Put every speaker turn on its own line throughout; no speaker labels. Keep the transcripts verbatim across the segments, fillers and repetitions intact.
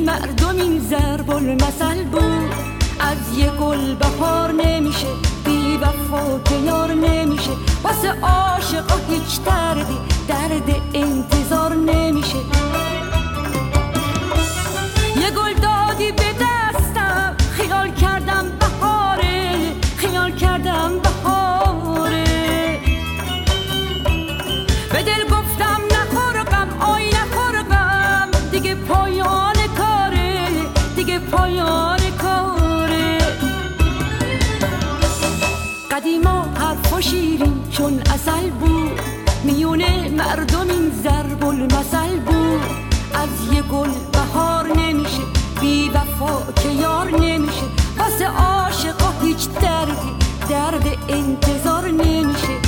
مردم این ضرب المثل بود. از یه گل بهار نمیشه، بی وفا که یار نمیشه. واسه عاشقا هیچ دردی درد انتظار نمیشه. یه گل دادی به دستم، خیال کردم بهاره، خیال کردم بهاره. به دل گفتم نخور غم، آی نخور غم، دیگه پایان کاره، دیگه پایان کاره. قدیما حرف و شیرین چون عسل بود، میونه مردم این ضرب المثل بود. از یه گل بهار نمیشه، بی وفا که یار نمیشه. واسه عاشقا هیچ دردی درد انتظار نمیشه.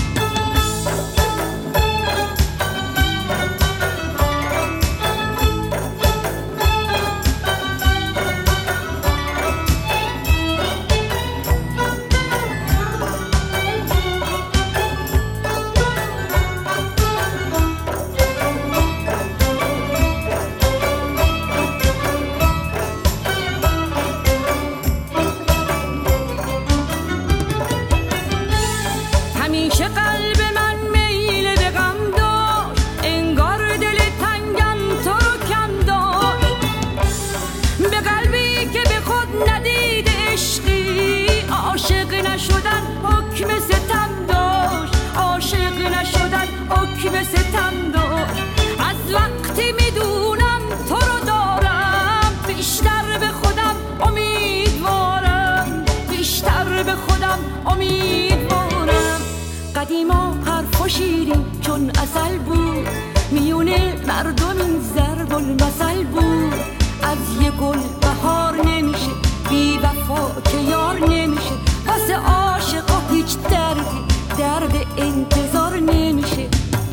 قدیما حرف و شیرین چون عسل بود، میونه مردم این ضرب المثل بود. از یه گل بهار نمیشه، بی وفا که یار نمیشه. واسه عاشقا هیچ دردی درد انتظار نمیشه.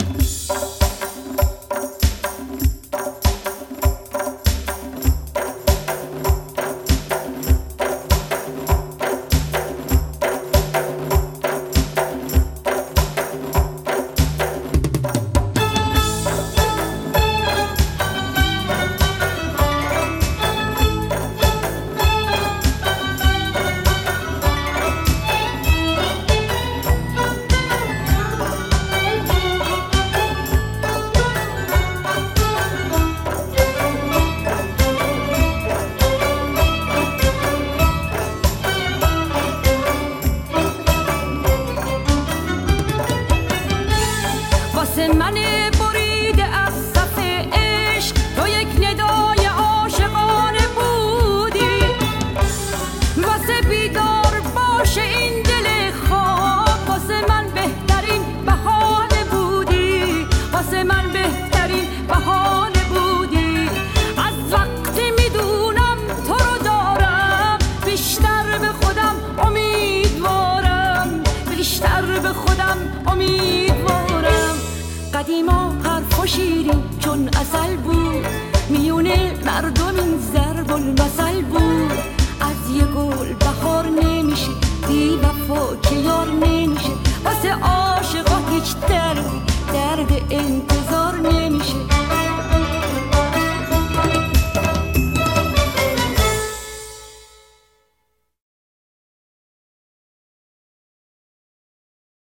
واسه من بریده از صف عشق تو یک ندای عاشقانه بودی. واسه بیدار باشه این دل خواب، واسه من بهترین بهانه بودی. واسه من بهترین بهانه بودی. از وقتی میدونم تو رو دارم، بیشتر به خودم امیدوارم، بیشتر به خودم امیدوارم. قدیما حرف و شیرین چون عسل بود، میونه مردم این ضرب المثل بود. از یه گل بهار نمیشه، بی وفا که یار نمیشه. واسه عاشقا هیچ دردی درد انتظار